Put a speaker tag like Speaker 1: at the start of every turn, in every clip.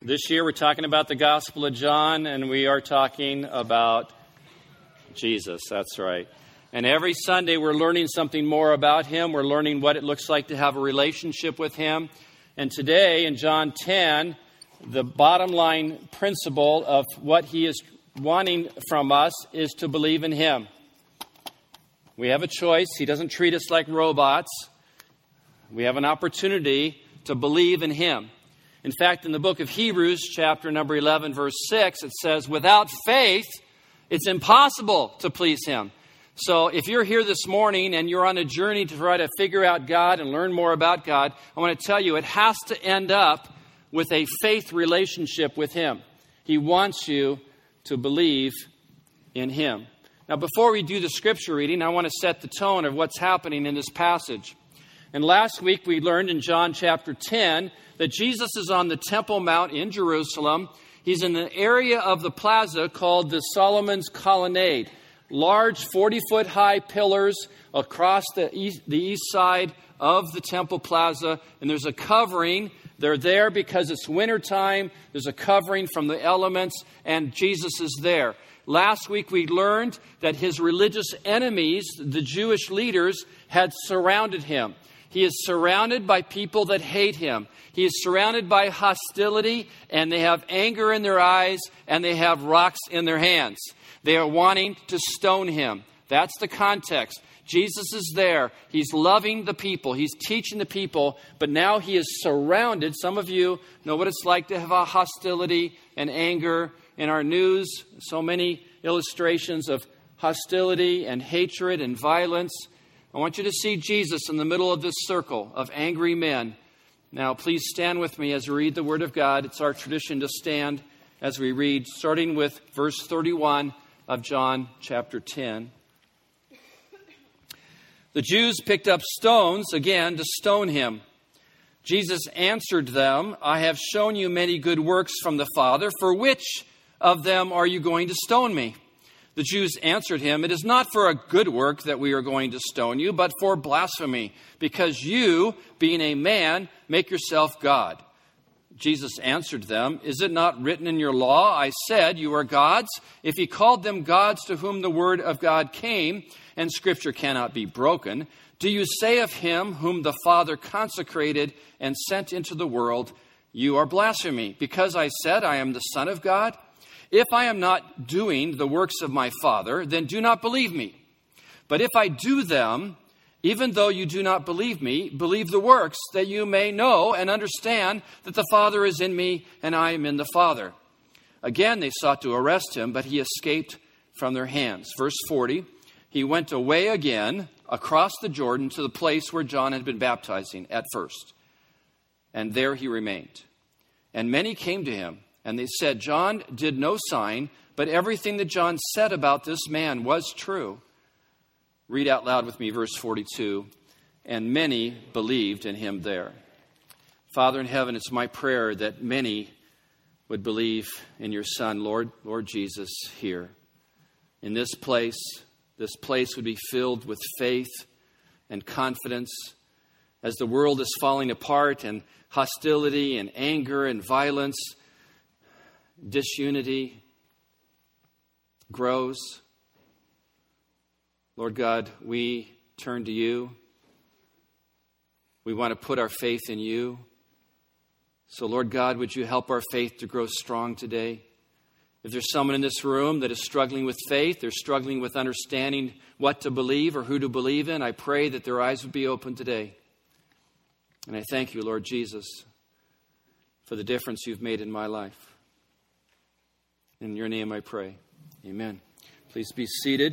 Speaker 1: This year we're talking about the Gospel of John, and we are talking about Jesus. That's right. And every Sunday we're learning something more about Him. We're learning what it looks like to have a relationship with Him. And today in John 10, the bottom line principle of what He is wanting from us is to believe in Him. We have a choice. He doesn't treat us like robots. We have an opportunity to believe in Him. In fact, in the book of Hebrews, chapter number 11, verse 6, it says, without faith, it's impossible to please Him. So if you're here this morning and you're on a journey to try to figure out God and learn more about God, I want to tell you it has to end up with a faith relationship with Him. He wants you to believe in Him. Now, before we do the scripture reading, I want to set the tone of what's happening in this passage. And last week we learned in John chapter 10 that Jesus is on the Temple Mount in Jerusalem. He's in the area of the plaza called the Solomon's Colonnade. Large 40-foot high pillars across the east side of the Temple Plaza. And there's a covering. They're there because it's wintertime. There's a covering from the elements, and Jesus is there. Last week we learned that his religious enemies, the Jewish leaders, had surrounded him. He is surrounded by people that hate him. He is surrounded by hostility, and they have anger in their eyes, and they have rocks in their hands. They are wanting to stone him. That's the context. Jesus is there. He's loving the people. He's teaching the people, but now he is surrounded. Some of you know what it's like to have a hostility and anger. In our news, so many illustrations of hostility and hatred and violence. I want you to see Jesus in the middle of this circle of angry men. Now, please stand with me as we read the Word of God. It's our tradition to stand as we read, starting with verse 31 of John chapter 10. The Jews picked up stones again to stone him. Jesus answered them, I have shown you many good works from the Father. For which of them are you going to stone me? The Jews answered him, it is not for a good work that we are going to stone you, but for blasphemy, because you, being a man, make yourself God. Jesus answered them, is it not written in your law, I said, you are gods? If he called them gods to whom the word of God came, and scripture cannot be broken, do you say of him whom the Father consecrated and sent into the world, you are blasphemy, because I said I am the Son of God? If I am not doing the works of my Father, then do not believe me. But if I do them, even though you do not believe me, believe the works, that you may know and understand that the Father is in me and I am in the Father. Again, they sought to arrest him, but he escaped from their hands. Verse 40, he went away again across the Jordan to the place where John had been baptizing at first. And there he remained. And many came to him. And they said, John did no sign, but everything that John said about this man was true. Read out loud with me verse 42. And many believed in him there. Father in heaven, it's my prayer that many would believe in your Son, Lord Jesus, here. In this place would be filled with faith and confidence as the world is falling apart and hostility and anger and violence, disunity grows. Lord God, we turn to you. We want to put our faith in you. So, Lord God, would you help our faith to grow strong today? If there's someone in this room that is struggling with faith, they're struggling with understanding what to believe or who to believe in, I pray that their eyes would be open today. And I thank you, Lord Jesus, for the difference you've made in my life. In your name I pray. Amen. Please be seated.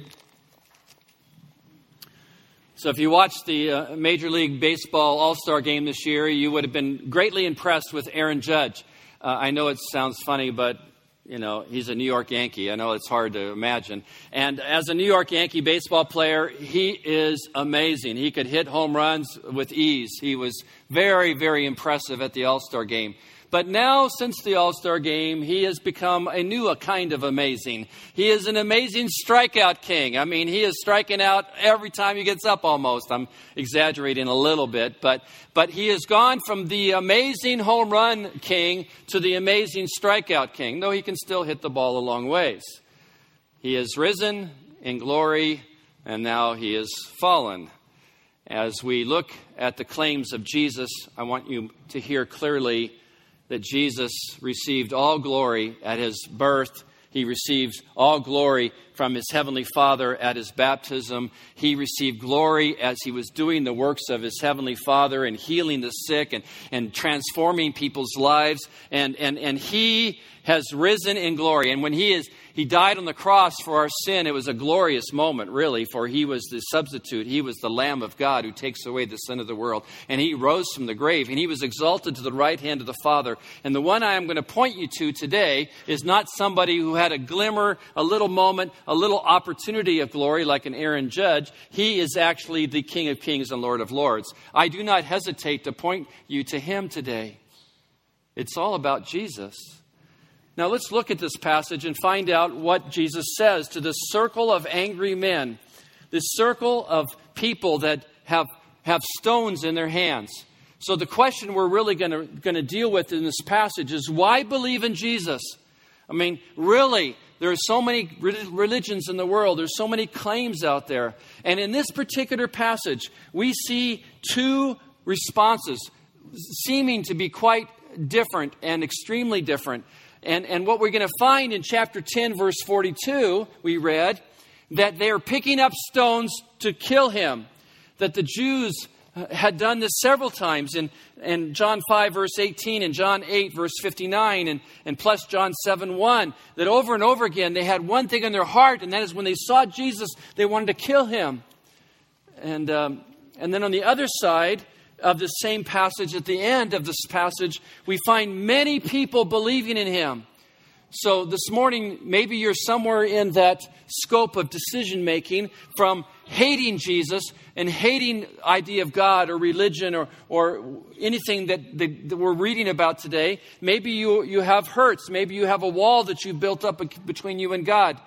Speaker 1: So if you watched the Major League Baseball All-Star Game this year, you would have been greatly impressed with Aaron Judge. I know it sounds funny, but he's a New York Yankee. I know it's hard to imagine. And as a New York Yankee baseball player, he is amazing. He could hit home runs with ease. He was very, very impressive at the All-Star Game. But now, since the All-Star game, he has become a new kind of amazing. He is an amazing strikeout king. I mean, he is striking out every time he gets up almost. I'm exaggerating a little bit, but he has gone from the amazing home run king to the amazing strikeout king, though he can still hit the ball a long ways. He has risen in glory, and now he is fallen. As we look at the claims of Jesus, I want you to hear clearly that Jesus received all glory at his birth. He received all glory from his heavenly Father at his baptism. He received glory as he was doing the works of his heavenly Father and healing the sick and transforming people's lives. And he has risen in glory. And when he died on the cross for our sin, it was a glorious moment, really, for he was the substitute. He was the Lamb of God who takes away the sin of the world. And he rose from the grave, and he was exalted to the right hand of the Father. And the one I am going to point you to today is not somebody who had a glimmer, a little moment, a little opportunity of glory like an Aaron Judge. He is actually the King of Kings and Lord of Lords. I do not hesitate to point you to him today. It's all about Jesus. Now let's look at this passage and find out what Jesus says to this circle of angry men, this circle of people that have stones in their hands. So the question we're really going to deal with in this passage is, why believe in Jesus? I mean, really, there are so many religions in the world. There's so many claims out there. And in this particular passage, we see two responses seeming to be quite different and extremely different. And what we're going to find in chapter 10, verse 42, we read, that they are picking up stones to kill him. That the Jews had done this several times in John 5, verse 18, and John 8, verse 59, and plus John 7, 1. That over and over again, they had one thing in their heart, and that is when they saw Jesus, they wanted to kill him. And then on the other side of the same passage, at the end of this passage, we find many people believing in him. So this morning, maybe you're somewhere in that scope of decision making, from hating Jesus and hating the idea of God or religion or anything that we're reading about today. Maybe you have hurts. Maybe you have a wall that you've built up between you and God.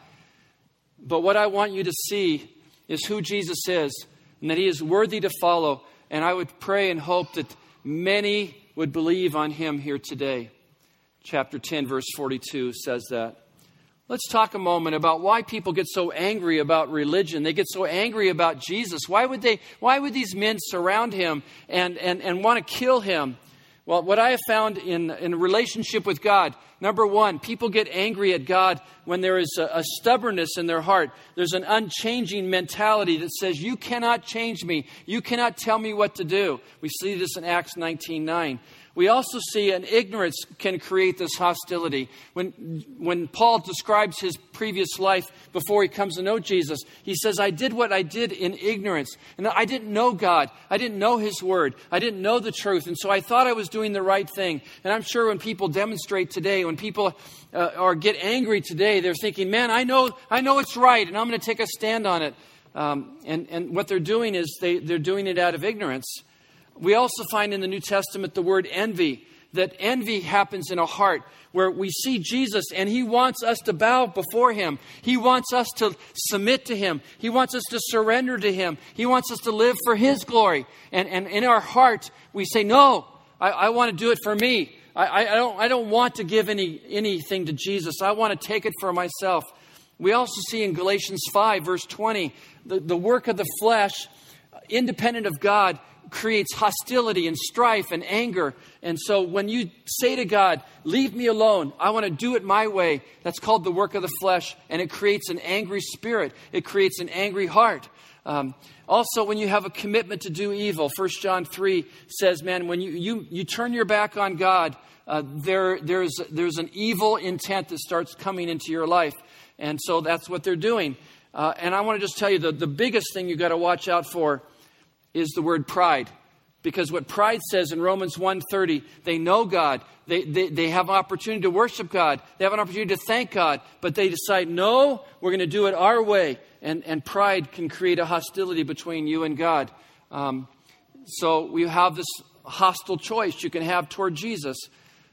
Speaker 1: But what I want you to see is who Jesus is, and that he is worthy to follow. And I would pray and hope that many would believe on him here today. Chapter 10, verse 42 says that. Let's talk a moment about why people get so angry about religion. They get so angry about Jesus. Why would these men surround him and want to kill him? Well, what I have found in a relationship with God, number one, people get angry at God when there is a stubbornness in their heart. There's an unchanging mentality that says, you cannot change me. You cannot tell me what to do. We see this in Acts 19:9. We also see an ignorance can create this hostility. When Paul describes his previous life before he comes to know Jesus, he says, I did what I did in ignorance. And I didn't know God. I didn't know his word. I didn't know the truth. And so I thought I was doing the right thing. And I'm sure when people demonstrate today, when people or get angry today, they're thinking, man, I know it's right, and I'm going to take a stand on it. And what they're doing is they're doing it out of ignorance. We also find in the New Testament the word envy, that envy happens in a heart where we see Jesus and he wants us to bow before him. He wants us to submit to him. He wants us to surrender to him. He wants us to live for his glory. And in our heart, we say, no, I want to do it for me. I don't want to give anything to Jesus. I want to take it for myself. We also see in Galatians 5, verse 20, the work of the flesh, independent of God, creates hostility and strife and anger. And so when you say to God, leave me alone, I want to do it my way, that's called the work of the flesh, and it creates an angry spirit. It creates an angry heart. Also, when you have a commitment to do evil, 1 John 3 says, man, when you turn your back on God, there's an evil intent that starts coming into your life. And so that's what they're doing. And I want to just tell you the biggest thing you got to watch out for is the word pride. Because what pride says in Romans 1:30, they know God. They have an opportunity to worship God. They have an opportunity to thank God. But they decide, no, we're going to do it our way. And pride can create a hostility between you and God. So we have this hostile choice you can have toward Jesus.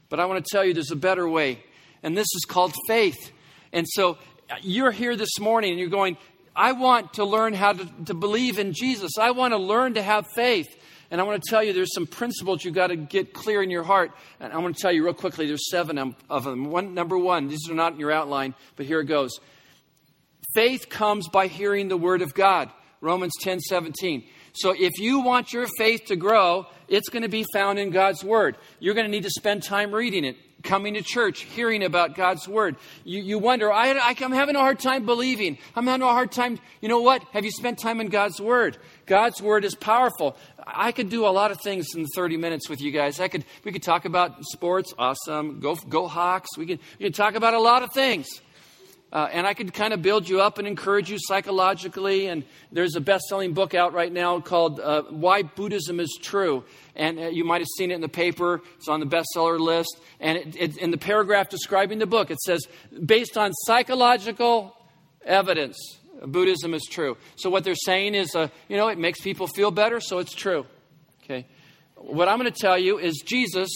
Speaker 1: But I want to tell you there's a better way. And this is called faith. And so you're here this morning and you're going, I want to learn how to believe in Jesus. I want to learn to have faith. And I want to tell you there's some principles you got to get clear in your heart. And I want to tell you real quickly, there's 7 of them. Number 1, these are not in your outline, but here it goes. Faith comes by hearing the word of God. Romans 10:17. So if you want your faith to grow, it's going to be found in God's word. You're going to need to spend time reading it, coming to church, hearing about God's word. You wonder, I'm having a hard time believing. I'm having a hard time. You know what? Have you spent time in God's word? God's word is powerful. I could do a lot of things in 30 minutes with you guys. We could talk about sports. Awesome. Go Hawks. We could talk about a lot of things. And I could kind of build you up and encourage you psychologically. And there's a best-selling book out right now called Why Buddhism is True. And you might have seen it in the paper. It's on the bestseller list. And in the paragraph describing the book, it says, based on psychological evidence, Buddhism is true. So what they're saying is, it makes people feel better, so it's true. Okay. What I'm going to tell you is Jesus,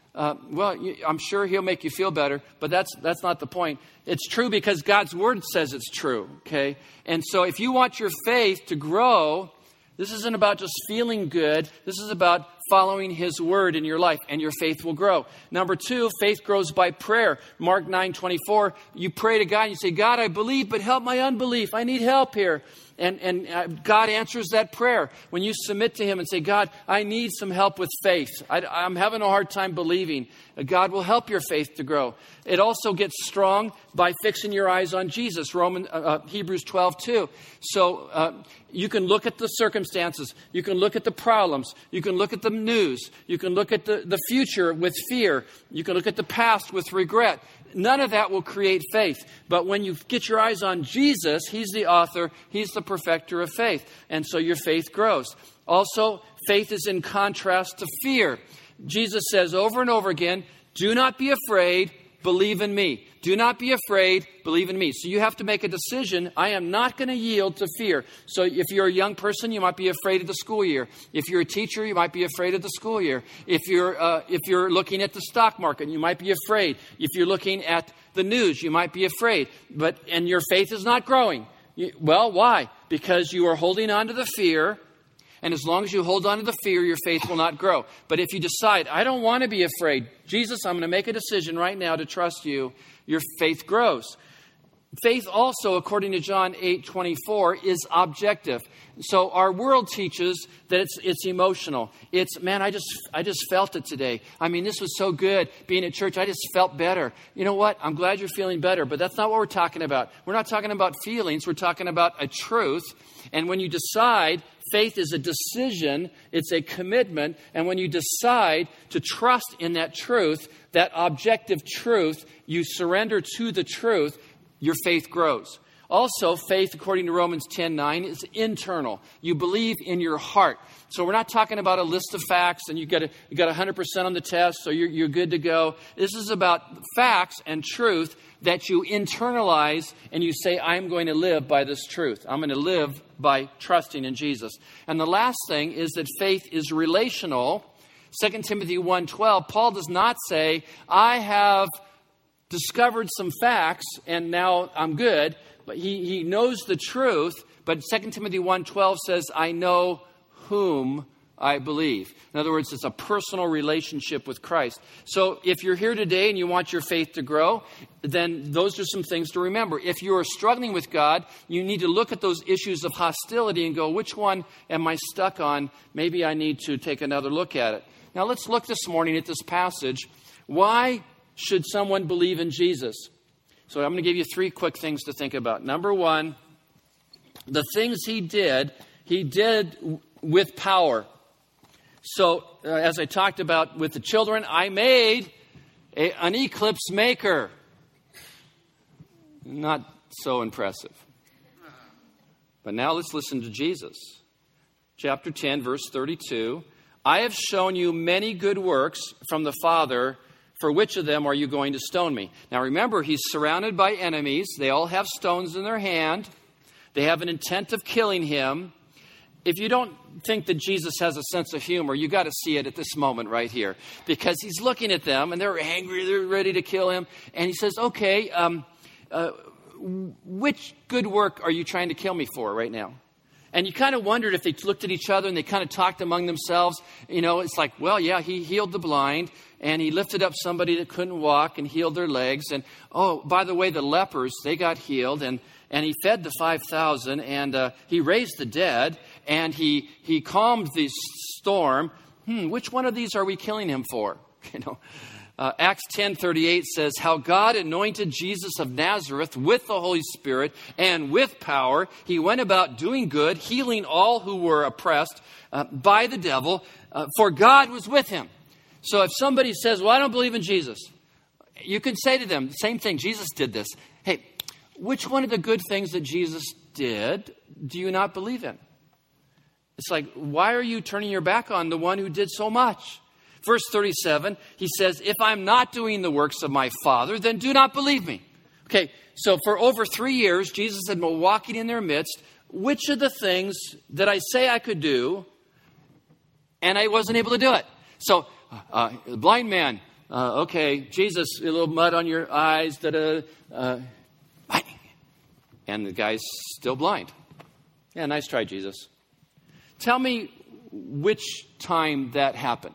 Speaker 1: I'm sure he'll make you feel better, but that's not the point. It's true because God's word says it's true, okay? And so if you want your faith to grow, this isn't about just feeling good. This is about following his word in your life, and your faith will grow. Number 2, faith grows by prayer. Mark 9:24, you pray to God and you say, God, I believe, but help my unbelief. I need help here. And God answers that prayer when you submit to him and say, God, I need some help with faith. I'm having a hard time believing. God will help your faith to grow. It also gets strong by fixing your eyes on Jesus. Hebrews 12:2. So you can look at the circumstances. You can look at the problems. You can look at the news. You can look at the future with fear. You can look at the past with regret. None of that will create faith. But when you get your eyes on Jesus, he's the author, he's the perfecter of faith. And so your faith grows. Also, faith is in contrast to fear. Jesus says over and over again, do not be afraid, believe in me. Do not be afraid, believe in me. So you have to make a decision. I am not going to yield to fear. So if you're a young person, you might be afraid of the school year. If you're a teacher, you might be afraid of the school year. If you're looking at the stock market, you might be afraid. If you're looking at the news, you might be afraid. And your faith is not growing. Well, why? Because you are holding on to the fear. And as long as you hold on to the fear, your faith will not grow. But if you decide, I don't want to be afraid, Jesus, I'm going to make a decision right now to trust you, your faith grows. Faith also, according to John 8:24, is objective. So our world teaches that it's emotional. It's, man, I just felt it today. I mean, this was so good being at church. I just felt better. You know what? I'm glad you're feeling better, but that's not what we're talking about. We're not talking about feelings. We're talking about a truth. And when you decide, faith is a decision. It's a commitment. And when you decide to trust in that truth, that objective truth, you surrender to the truth, your faith grows. Also, faith, according to Romans 10:9, is internal. You believe in your heart. So we're not talking about a list of facts and you got 100% on the test, so you're good to go. This is about facts and truth that you internalize and you say, I'm going to live by this truth. I'm going to live by trusting in Jesus. And the last thing is that faith is relational. 2 Timothy 1:12, Paul does not say, I have discovered some facts and now I'm good. But he knows the truth. But 2 Timothy 1:12 says, I know whom I believe. In other words, it's a personal relationship with Christ. So if you're here today and you want your faith to grow, then those are some things to remember. If you are struggling with God, you need to look at those issues of hostility and go, which one am I stuck on? Maybe I need to take another look at it. Now let's look this morning at this passage. Why should someone believe in Jesus? So I'm going to give you 3 quick things to think about. Number 1, the things he did with power. So as I talked about with the children, I made an eclipse maker. Not so impressive. But now let's listen to Jesus. Chapter 10, verse 32. I have shown you many good works from the Father. For which of them are you going to stone me? Now remember, he's surrounded by enemies. They all have stones in their hand. They have an intent of killing him. if you don't think that Jesus has a sense of humor, you got to see it at this moment right here. Because he's looking at them, and they're angry, they're ready to kill him. And he says, okay, which good work are you trying to kill me for right now? And you kind of wondered if they looked at each other and they kind of talked among themselves. You know, it's like, well, yeah, he healed the blind, and he lifted up somebody that couldn't walk and healed their legs. And, oh, by the way, the lepers, they got healed, and he fed the 5,000, and he raised the dead, and he calmed the storm. Which one of these are we killing him for? You know, Acts 10:38 says, how God anointed Jesus of Nazareth with the Holy Spirit and with power. He went about doing good, healing all who were oppressed by the devil, for God was with him. So if somebody says, well, I don't believe in Jesus, you can say to them, same thing, Jesus did this. Hey, which one of the good things that Jesus did do you not believe in? It's like, why are you turning your back on the one who did so much? Verse 37, he says, if I'm not doing the works of my Father, then do not believe me. Okay, so for over 3 years, Jesus had been walking in their midst. Which of the things that I say I could do, and I wasn't able to do it? So, blind man, okay, Jesus, a little mud on your eyes, and the guy's still blind. Yeah, nice try, Jesus. Tell me which time that happened,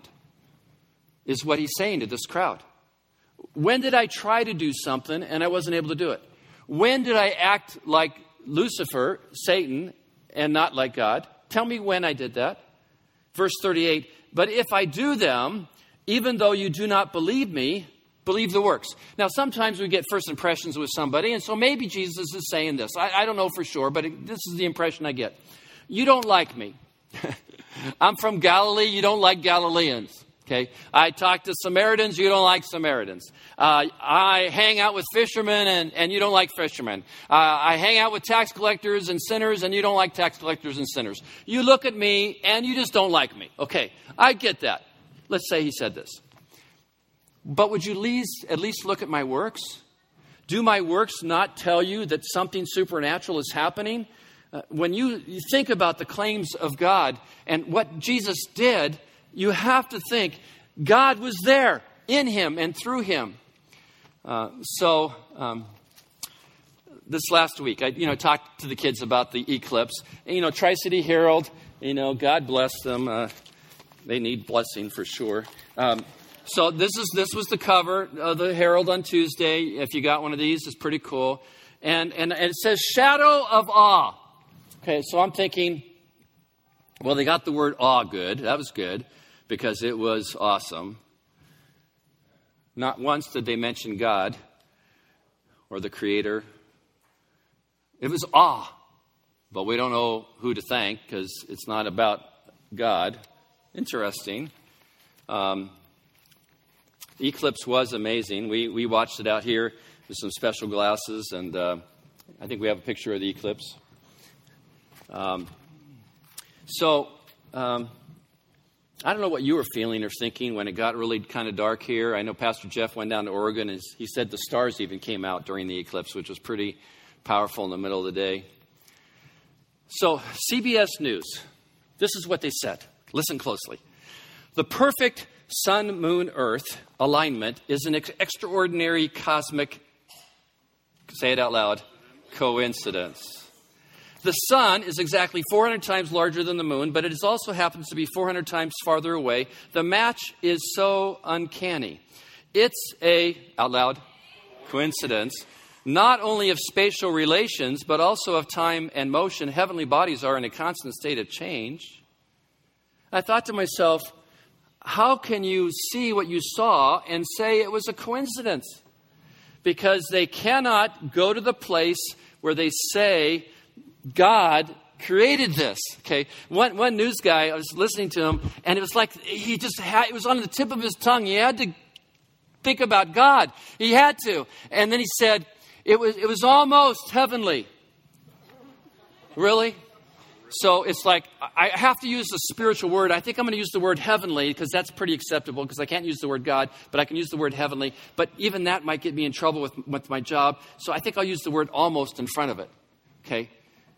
Speaker 1: is what he's saying to this crowd. When did I try to do something and I wasn't able to do it? When did I act like Lucifer, Satan, and not like God? Tell me when I did that. Verse 38, but if I do them, even though you do not believe me, believe the works. Now, sometimes we get first impressions with somebody, and so maybe Jesus is saying this. I don't know for sure, but this is the impression I get. You don't like me. I'm from Galilee. You don't like Galileans. Okay, I talk to Samaritans, you don't like Samaritans. I hang out with fishermen, and you don't like fishermen. I hang out with tax collectors and sinners, and you don't like tax collectors and sinners. You look at me, and you just don't like me. Okay, I get that. Let's say he said this. But would you at least look at my works? Do my works not tell you that something supernatural is happening? When you think about the claims of God and what Jesus did, you have to think God was there in him and through him. This last week, I talked to the kids about the eclipse. And, Tri-City Herald, God bless them. They need blessing for sure. So this was the cover of the Herald on Tuesday. If you got one of these, it's pretty cool. And it says, shadow of awe. Okay, so I'm thinking, well, they got the word awe good. That was good because it was awesome. Not once did they mention God or the Creator. It was awe, but we don't know who to thank because it's not about God. Interesting. The eclipse was amazing. We watched it out here with some special glasses, and I think we have a picture of the eclipse. I don't know what you were feeling or thinking when it got really kind of dark here. I know Pastor Jeff went down to Oregon, and he said the stars even came out during the eclipse, which was pretty powerful in the middle of the day. So, CBS News, this is what they said. Listen closely. The perfect sun-moon-earth alignment is an extraordinary cosmic, say it out loud, coincidence. The sun is exactly 400 times larger than the moon, but it also happens to be 400 times farther away. The match is so uncanny. It's out loud, coincidence, not only of spatial relations, but also of time and motion. Heavenly bodies are in a constant state of change. I thought to myself, how can you see what you saw and say it was a coincidence? Because they cannot go to the place where they say God created this. Okay, one news guy, I was listening to him, and it was like it was on the tip of his tongue. He had to think about God. He had to, and then he said, "It was almost heavenly." Really? So it's like I have to use the spiritual word. I think I'm going to use the word heavenly because that's pretty acceptable because I can't use the word God, but I can use the word heavenly. But even that might get me in trouble with my job. So I think I'll use the word almost in front of it. Okay.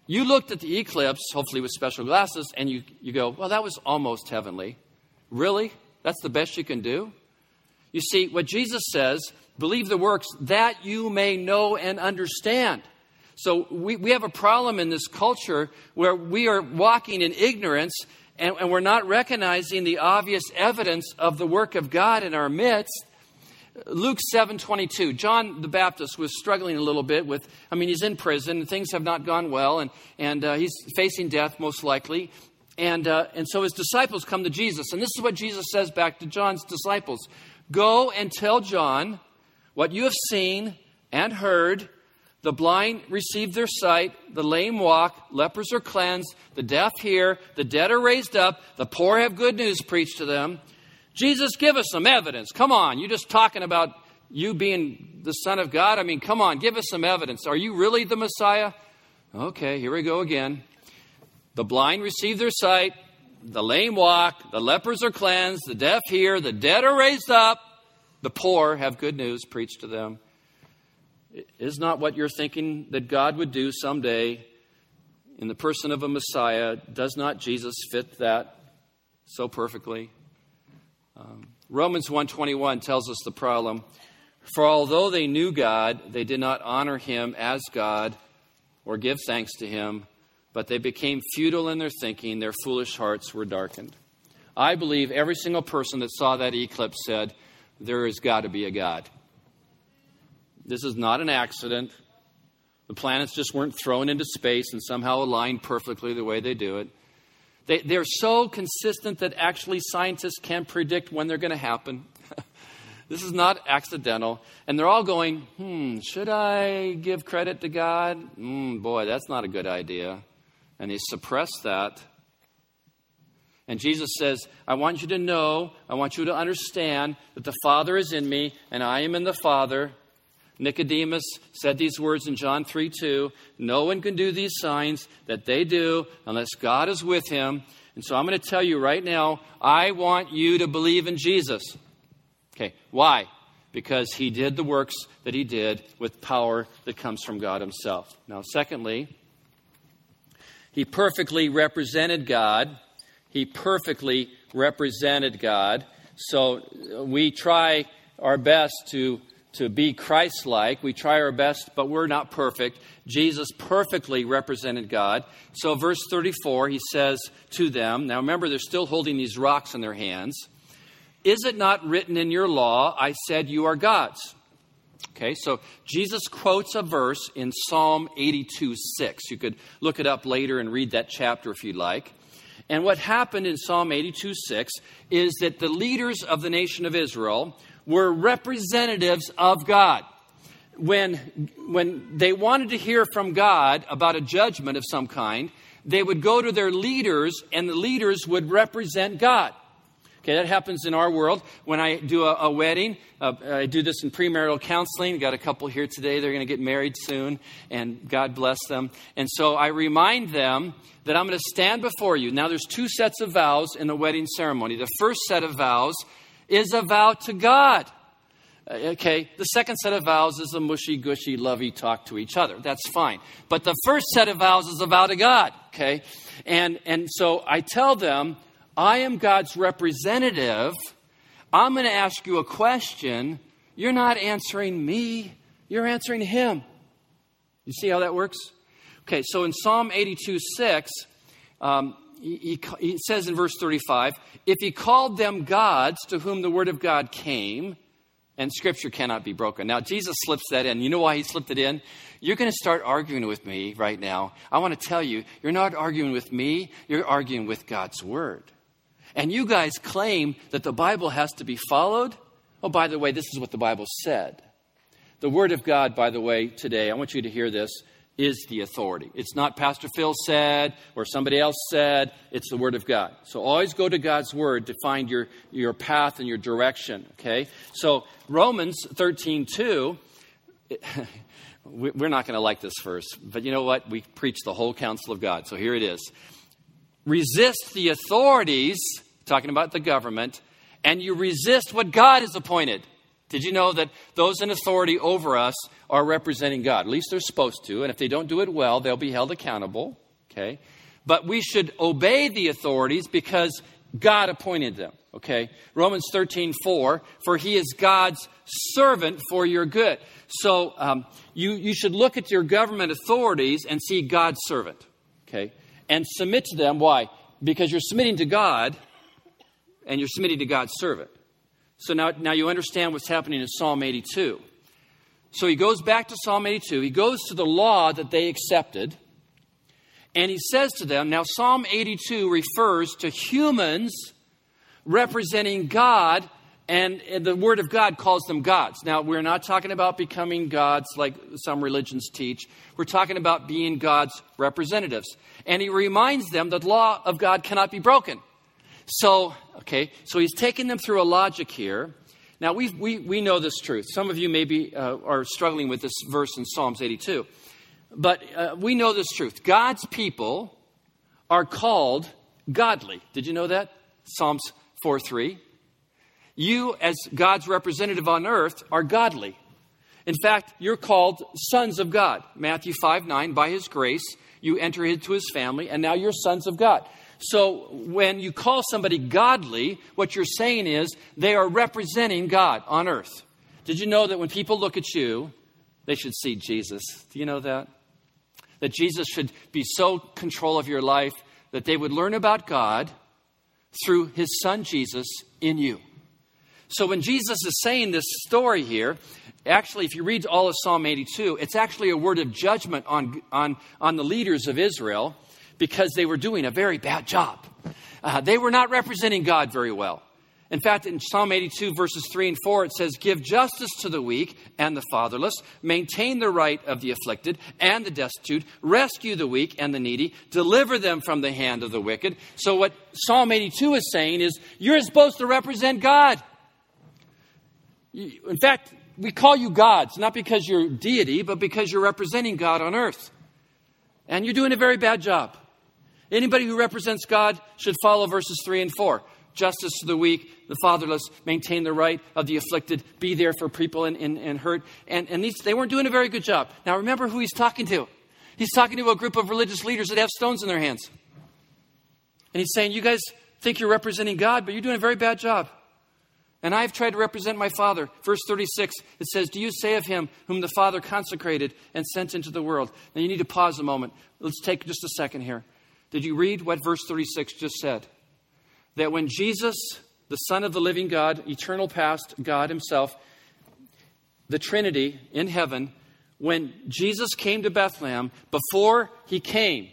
Speaker 1: You looked at the eclipse, hopefully with special glasses, and you go, well, that was almost heavenly. Really? That's the best you can do? You see, what Jesus says, believe the works that you may know and understand. So we have a problem in this culture where we are walking in ignorance and we're not recognizing the obvious evidence of the work of God in our midst. Luke 7:22. John the Baptist was struggling a little bit with, he's in prison and things have not gone well and he's facing death most likely. And so his disciples come to Jesus. And this is what Jesus says back to John's disciples. Go and tell John what you have seen and heard. The blind receive their sight, the lame walk, lepers are cleansed, the deaf hear, the dead are raised up, the poor have good news preached to them. Jesus, give us some evidence. Come on, you're just talking about you being the Son of God? Come on, give us some evidence. Are you really the Messiah? Okay, here we go again. The blind receive their sight, the lame walk, the lepers are cleansed, the deaf hear, the dead are raised up, the poor have good news preached to them. Is not what you're thinking that God would do someday in the person of a Messiah? Does not Jesus fit that so perfectly? Romans 1:21 tells us the problem. For although they knew God, they did not honor him as God or give thanks to him, but they became futile in their thinking. Their foolish hearts were darkened. I believe every single person that saw that eclipse said, there has got to be a God. This is not an accident. The planets just weren't thrown into space and somehow aligned perfectly the way they do it. They're so consistent that actually scientists can predict when they're going to happen. This is not accidental. And they're all going, should I give credit to God? Boy, that's not a good idea. And they suppress that. And Jesus says, I want you to know, I want you to understand that the Father is in me and I am in the Father. Nicodemus said these words in John 3:2. No one can do these signs that they do unless God is with him. And so I'm going to tell you right now, I want you to believe in Jesus. Okay, why? Because he did the works that he did with power that comes from God himself. Now, secondly, he perfectly represented God. He perfectly represented God. So we try our best to be Christ-like. We try our best, but we're not perfect. Jesus perfectly represented God. So verse 34, he says to them, now remember, they're still holding these rocks in their hands. Is it not written in your law, I said you are gods? Okay, so Jesus quotes a verse in Psalm 82:6. You could look it up later and read that chapter if you'd like. And what happened in Psalm 82:6 is that the leaders of the nation of Israel were representatives of God. When they wanted to hear from God about a judgment of some kind, they would go to their leaders, and the leaders would represent God. Okay, that happens in our world. When I do a wedding, I do this in premarital counseling. Got a couple here today. They're going to get married soon, and God bless them. And so I remind them that I'm going to stand before you. Now, there's two sets of vows in the wedding ceremony. The first set of vows is a vow to God. Okay, the second set of vows is a mushy-gushy, lovey talk to each other. That's fine. But the first set of vows is a vow to God. Okay, and so I tell them, I am God's representative. I'm going to ask you a question. You're not answering me. You're answering him. You see how that works? Okay, so in Psalm 82:6, he says in verse 35, if he called them gods to whom the word of God came, and Scripture cannot be broken. Now, Jesus slips that in. You know why he slipped it in? You're going to start arguing with me right now. I want to tell you, you're not arguing with me. You're arguing with God's word. And you guys claim that the Bible has to be followed. Oh, by the way, this is what the Bible said. The word of God, by the way, today, I want you to hear this, is the authority. It's not Pastor Phil said or somebody else said. It's the word of God. So always go to God's word to find your path and your direction. Okay? So Romans 13:2, we're not going to like this verse. But you know what? We preach the whole counsel of God. So here it is. Resist the authorities, talking about the government, and you resist what God has appointed. Did you know that those in authority over us are representing God? At least they're supposed to. And if they don't do it well, they'll be held accountable. Okay? But we should obey the authorities because God appointed them. Okay? Romans 13:4, for he is God's servant for your good. So you should look at your government authorities and see God's servant. Okay? And submit to them. Why? Because you're submitting to God and you're submitting to God's servant. So now you understand what's happening in Psalm 82. So he goes back to Psalm 82. He goes to the law that they accepted. And he says to them, now Psalm 82 refers to humans representing God, and the Word of God calls them gods. Now, we're not talking about becoming gods like some religions teach. We're talking about being God's representatives. And he reminds them that the law of God cannot be broken. So he's taking them through a logic here. Now, we know this truth. Some of you maybe are struggling with this verse in Psalms 82. But we know this truth. God's people are called godly. Did you know that? Psalms 4:3. You, as God's representative on earth, are godly. In fact, you're called sons of God. Matthew 5:9, by his grace, you enter into his family, and now you're sons of God. So when you call somebody godly, what you're saying is they are representing God on earth. Did you know that when people look at you, they should see Jesus? Do you know that? That Jesus should be so control of your life that they would learn about God through his son Jesus in you. So when Jesus is saying this story here, actually, if you read all of Psalm 82, it's actually a word of judgment on the leaders of Israel because they were doing a very bad job. They were not representing God very well. In fact, in Psalm 82, verses 3 and 4, it says, give justice to the weak and the fatherless, maintain the right of the afflicted and the destitute, rescue the weak and the needy, deliver them from the hand of the wicked. So what Psalm 82 is saying is, you're supposed to represent God. In fact, we call you gods, not because you're deity, but because you're representing God on earth. And you're doing a very bad job. Anybody who represents God should follow verses 3 and 4. Justice to the weak, the fatherless, maintain the right of the afflicted, be there for people in hurt. And they weren't doing a very good job. Now remember who he's talking to. He's talking to a group of religious leaders that have stones in their hands. And he's saying, you guys think you're representing God, but you're doing a very bad job. And I've tried to represent my Father. Verse 36, it says, do you say of him whom the Father consecrated and sent into the world? Now you need to pause a moment. Let's take just a second here. Did you read what verse 36 just said? That when Jesus, the Son of the living God, eternal past God himself, the Trinity in heaven, when Jesus came to Bethlehem, before he came,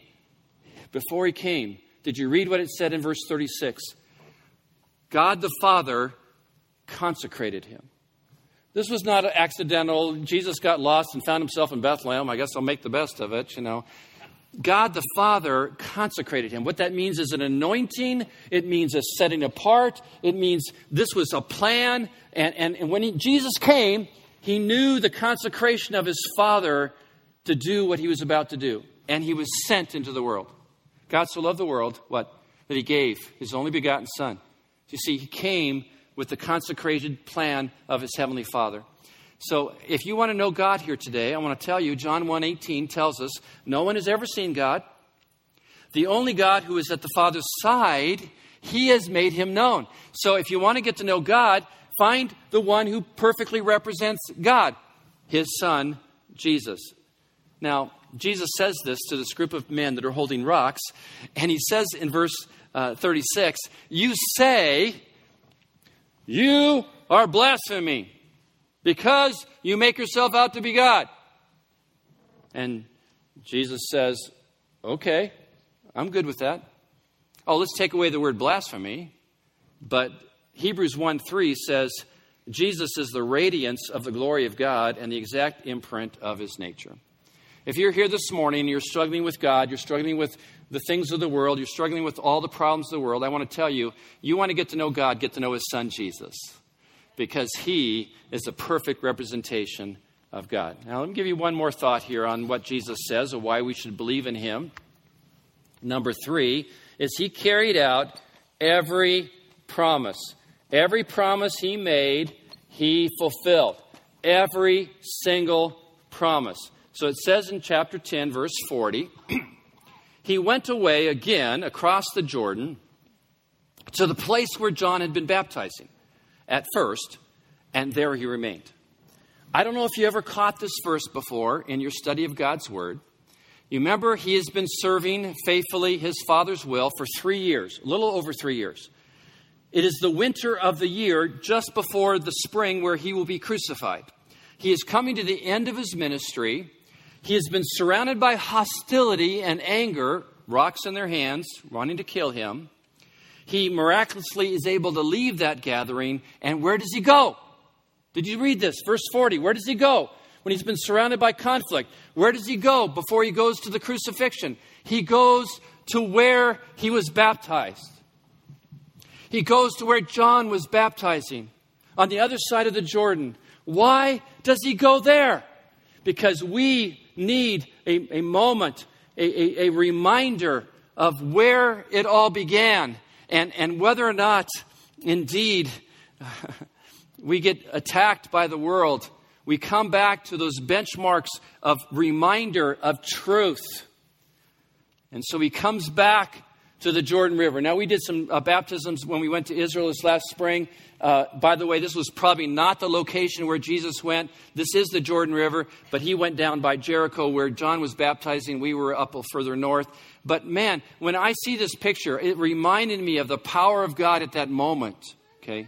Speaker 1: did you read what it said in verse 36? God the Father consecrated him. This was not accidental. Jesus got lost and found himself in Bethlehem. I guess I'll make the best of it, God the Father consecrated him. What that means is an anointing. It means a setting apart. It means this was a plan. And when Jesus came, he knew the consecration of his Father to do what he was about to do. And he was sent into the world. God so loved the world, what? That he gave his only begotten Son. You see, he came with the consecrated plan of his Heavenly Father. So if you want to know God here today, I want to tell you, John 1:18 tells us, no one has ever seen God. The only God who is at the Father's side, he has made him known. So if you want to get to know God, find the one who perfectly represents God, his Son, Jesus. Now, Jesus says this to this group of men that are holding rocks, and he says in verse 36, you say, you are blaspheming, because you make yourself out to be God. And Jesus says, okay, I'm good with that. Oh, let's take away the word blasphemy. But Hebrews 1:3 says, Jesus is the radiance of the glory of God and the exact imprint of his nature. If you're here this morning and you're struggling with God, you're struggling with the things of the world, you're struggling with all the problems of the world, I want to tell you, you want to get to know God, get to know his Son, Jesus. Because he is a perfect representation of God. Now, let me give you one more thought here on what Jesus says or why we should believe in him. Number 3 is he carried out every promise. Every promise he made, he fulfilled every single promise. So it says in chapter 10, verse 40, he went away again across the Jordan to the place where John had been baptizing at first, and there he remained. I don't know if you ever caught this verse before in your study of God's Word. You remember he has been serving faithfully his Father's will for 3 years, a little over 3 years. It is the winter of the year just before the spring where he will be crucified. He is coming to the end of his ministry. He has been surrounded by hostility and anger, rocks in their hands, wanting to kill him. He miraculously is able to leave that gathering. And where does he go? Did you read this? Verse 40. Where does he go when he's been surrounded by conflict? Where does he go before he goes to the crucifixion? He goes to where he was baptized. He goes to where John was baptizing on the other side of the Jordan. Why does he go there? Because we need a moment, a reminder of where it all began and whether or not indeed we get attacked by the world. We come back to those benchmarks of reminder of truth. And so he comes back to the Jordan River. Now, we did some baptisms when we went to Israel this last spring. By the way, this was probably not the location where Jesus went. This is the Jordan River, but he went down by Jericho where John was baptizing. We were up further north. But man, when I see this picture, it reminded me of the power of God at that moment. Okay,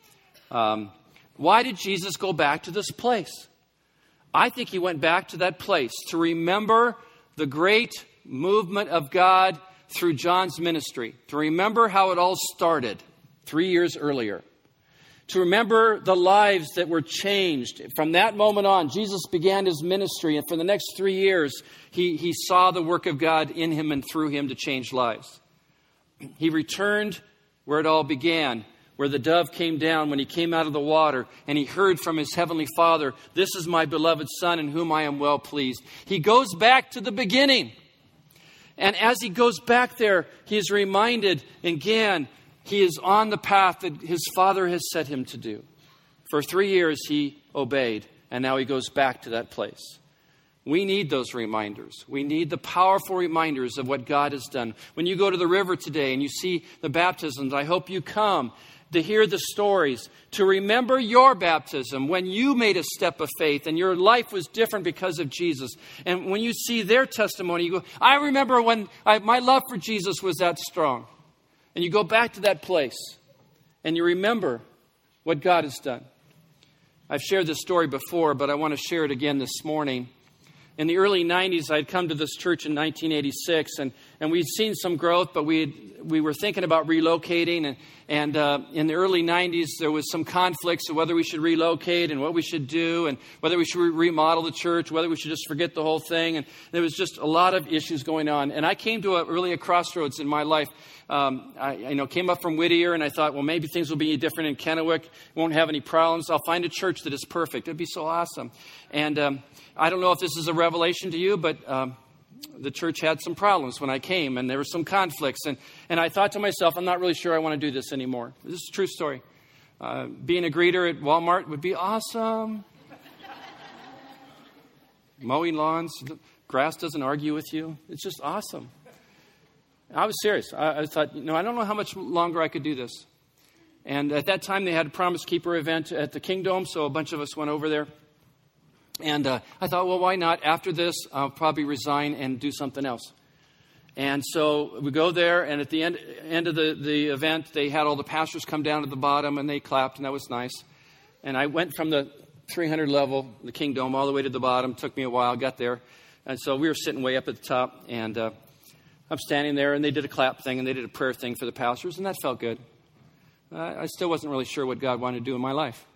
Speaker 1: why did Jesus go back to this place? I think he went back to that place to remember the great movement of God through John's ministry, to remember how it all started 3 years earlier, to remember the lives that were changed. From that moment on, Jesus began his ministry, and for the next 3 years, he saw the work of God in him and through him to change lives. He returned where it all began, where the dove came down when he came out of the water, and he heard from his heavenly Father, "This is my beloved Son in whom I am well pleased." He goes back to the beginning. And as he goes back there, he is reminded again, he is on the path that his Father has set him to do. For 3 years he obeyed, and now he goes back to that place. We need those reminders. We need the powerful reminders of what God has done. When you go to the river today and you see the baptisms, I hope you come to hear the stories, to remember your baptism when you made a step of faith and your life was different because of Jesus. And when you see their testimony, you go, I remember when my love for Jesus was that strong. And you go back to that place and you remember what God has done. I've shared this story before, but I want to share it again this morning. In the early 90s, I'd come to this church in 1986, and we'd seen some growth, but we were thinking about relocating. And in the early 90s, there was some conflicts of whether we should relocate and what we should do, and whether we should remodel the church, whether we should just forget the whole thing. And there was just a lot of issues going on. And I came to a crossroads in my life. I came up from Whittier, and I thought, well, maybe things will be different in Kennewick. Won't have any problems. I'll find a church that is perfect. It'd be so awesome. And I don't know if this is a revelation to you, but the church had some problems when I came, and there were some conflicts. And I thought to myself, I'm not really sure I want to do this anymore. This is a true story. Being a greeter at Walmart would be awesome. Mowing lawns, grass doesn't argue with you. It's just awesome. I was serious. I thought, I don't know how much longer I could do this. And at that time, they had a Promise Keeper event at the Kingdom, so a bunch of us went over there. And I thought, well, why not? After this, I'll probably resign and do something else. And so we go there, and at the end of the event, they had all the pastors come down to the bottom, and they clapped, and that was nice. And I went from the 300 level, the Kingdom, all the way to the bottom. It took me a while, got there. And so we were sitting way up at the top, and I'm standing there, and they did a clap thing, and they did a prayer thing for the pastors, and that felt good. I still wasn't really sure what God wanted to do in my life.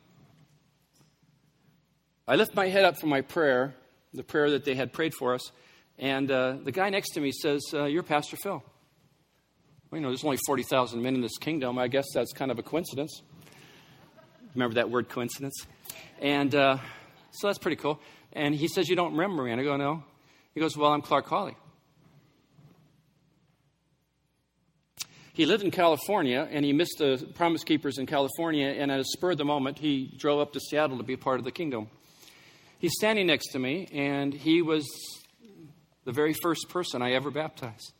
Speaker 1: I lift my head up from my prayer, the prayer that they had prayed for us, and the guy next to me says, you're Pastor Phil. Well, there's only 40,000 men in this kingdom. I guess that's kind of a coincidence. Remember that word, coincidence? And so that's pretty cool. And he says, you don't remember me? And I go, no. He goes, well, I'm Clark Hawley. He lived in California, and he missed the Promise Keepers in California, and at a spur of the moment, he drove up to Seattle to be a part of the kingdom. He's standing next to me, and he was the very first person I ever baptized.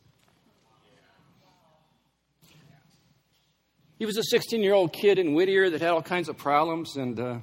Speaker 1: He was a 16-year-old kid in Whittier that had all kinds of problems, and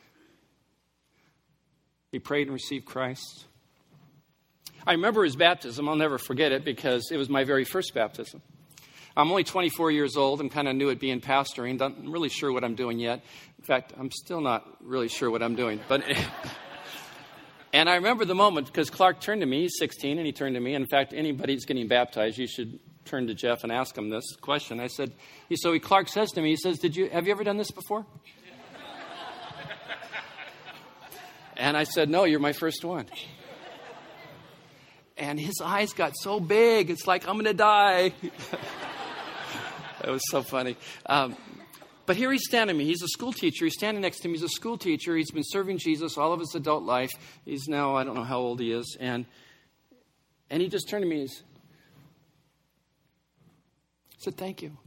Speaker 1: he prayed and received Christ. I remember his baptism. I'll never forget it because it was my very first baptism. I'm only 24 years old. I'm kind of new at being pastoring. Not really sure what I'm doing yet. In fact, I'm still not really sure what I'm doing. But and I remember the moment because Clark turned to me. He's 16, and he turned to me. And in fact, anybody who's getting baptized, you should turn to Jeff and ask him this question. I said, Clark says to me, he says, have you ever done this before? And I said, no, you're my first one. And his eyes got so big, it's like, I'm going to die. That was so funny. But here he's standing to me. He's a school teacher. He's standing next to me. He's a school teacher. He's been serving Jesus all of his adult life. He's now, I don't know how old he is. And he just turned to me and said, thank you.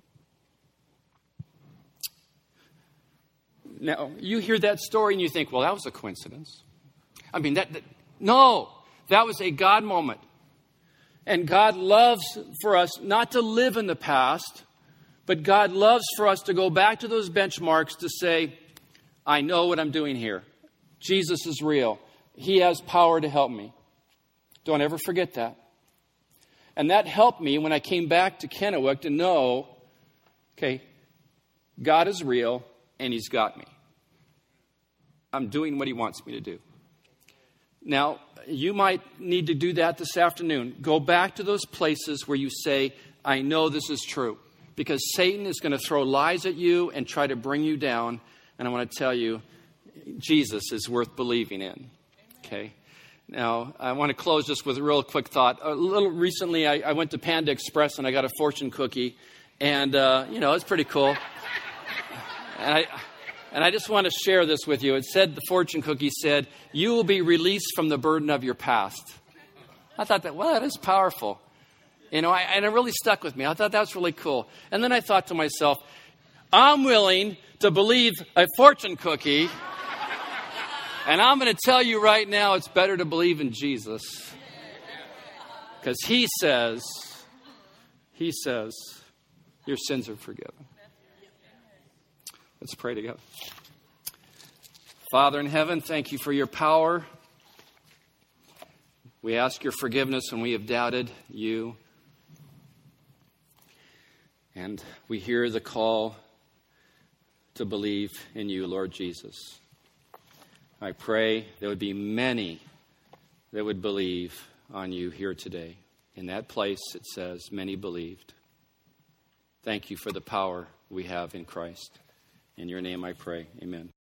Speaker 1: Now, you hear that story and you think, well, that was a coincidence. I mean, no, that was a God moment. And God loves for us not to live in the past, but God loves for us to go back to those benchmarks to say, I know what I'm doing here. Jesus is real. He has power to help me. Don't ever forget that. And that helped me when I came back to Kennewick to know, okay, God is real and He's got me. I'm doing what He wants me to do. Now, you might need to do that this afternoon. Go back to those places where you say, I know this is true. Because Satan is going to throw lies at you and try to bring you down. And I want to tell you, Jesus is worth believing in. Okay? Now, I want to close just with a real quick thought. A little recently, I went to Panda Express and I got a fortune cookie. And, it's pretty cool. And I just want to share this with you. It said, the fortune cookie said, you will be released from the burden of your past. I thought that is powerful. And it really stuck with me. I thought that was really cool. And then I thought to myself, I'm willing to believe a fortune cookie. And I'm going to tell you right now, it's better to believe in Jesus. Because He says, your sins are forgiven. Let's pray together. Father in heaven, thank you for your power. We ask your forgiveness when we have doubted you. And we hear the call to believe in you, Lord Jesus. I pray there would be many that would believe on you here today. In that place, it says, many believed. Thank you for the power we have in Christ. In your name I pray. Amen.